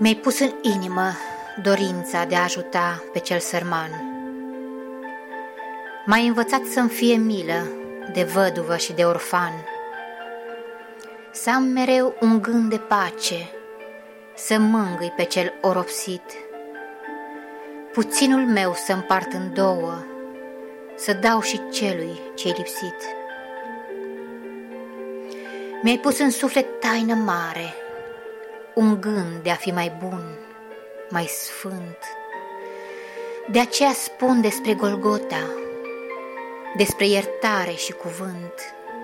Mi-ai pus în inimă dorința de a ajuta pe cel sărman. M-ai învățat să-mi fie milă de văduvă și de orfan, să am mereu un gând de pace, să mângâi pe cel oropsit, puținul meu să împart în două, să dau și celui ce-i lipsit. Mi-ai pus în suflet taină mare, un gând de a fi mai bun, mai sfânt. De aceea spun despre Golgota, despre iertare și cuvânt.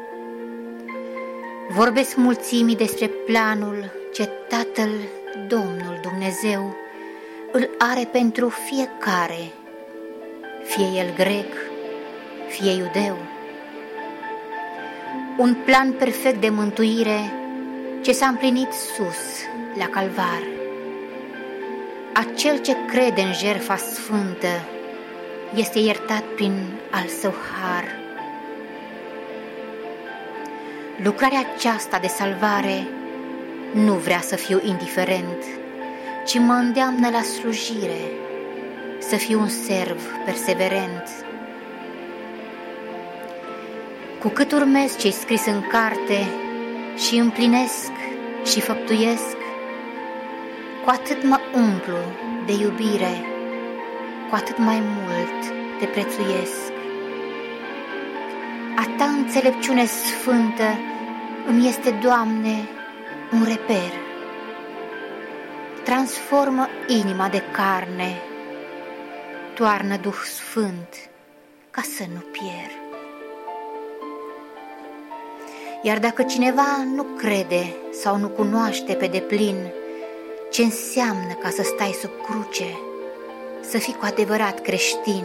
Vorbesc mulțimii despre planul ce Tatăl, Domnul Dumnezeu, îl are pentru fiecare, fie el grec, fie iudeu. Un plan perfect de mântuire ce s-a împlinit sus, la Calvar. Acel ce crede în jertfa sfântă este iertat prin al său har. Lucrarea aceasta de salvare nu vrea să fiu indiferent, ci mă îndeamnă la slujire, să fiu un serv perseverent. Cu cât urmez ce-i scris în carte și împlinesc și făptuiesc, cu atât mă umplu de iubire, cu atât mai mult te prețuiesc. A ta înțelepciune sfântă îmi este, Doamne, un reper. Transformă inima de carne, toarnă Duh Sfânt ca să nu pierd. Iar dacă cineva nu crede sau nu cunoaște pe deplin ce înseamnă ca să stai sub cruce, să fii cu adevărat creștin,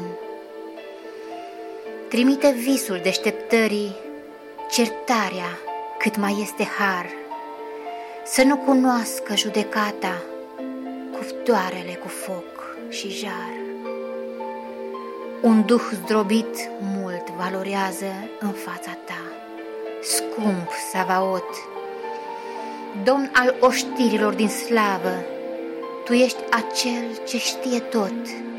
trimite visul deșteptării, certarea cât mai este har, să nu cunoască judecata, cuptoarele cu foc și jar. Un duh zdrobit mult valorează în fața ta, scump Savaot, Domn al oștirilor din slavă, tu ești acel ce știe tot.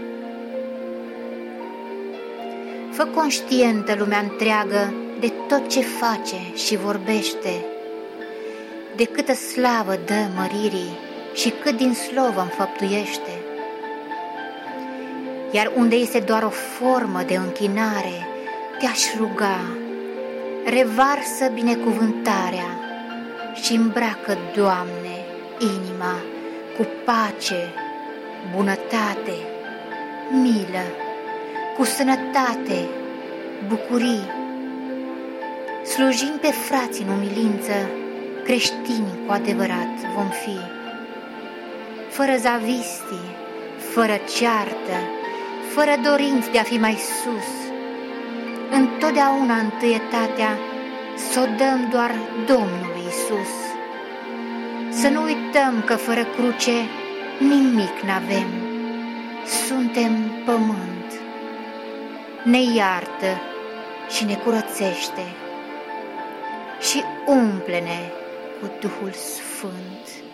Fă conștientă lumea întreagă de tot ce face și vorbește, de câtă slavă dă măririi și cât din slovă înfăptuiește. Iar unde este doar o formă de închinare, te-aș ruga, revarsă binecuvântarea și îmbracă, Doamne, inima cu pace, bunătate, milă, cu sănătate, bucurii. Slujind pe frați în umilință, creștini cu adevărat vom fi. Fără zavistii, fără ceartă, fără dorinți de a fi mai sus, întotdeauna întâietatea s-o dăm doar Domnului Iisus. Să nu uităm că fără cruce nimic n-avem, suntem pământ. Ne iartă și ne curățește și umple-ne cu Duhul Sfânt.